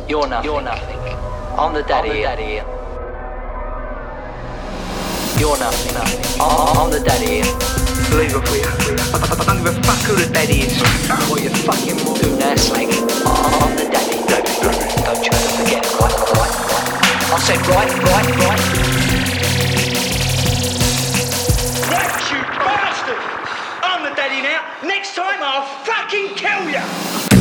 You're nothing. I'm the daddy here. You're nothing. I'm the daddy here. Believe it for you. I don't give a fuck who the daddy is. What you fucking do now, Slag? I'm the daddy. Don't you ever forget, right? I said right. Right, you bastard! I'm the daddy now. Next time I'll fucking kill you.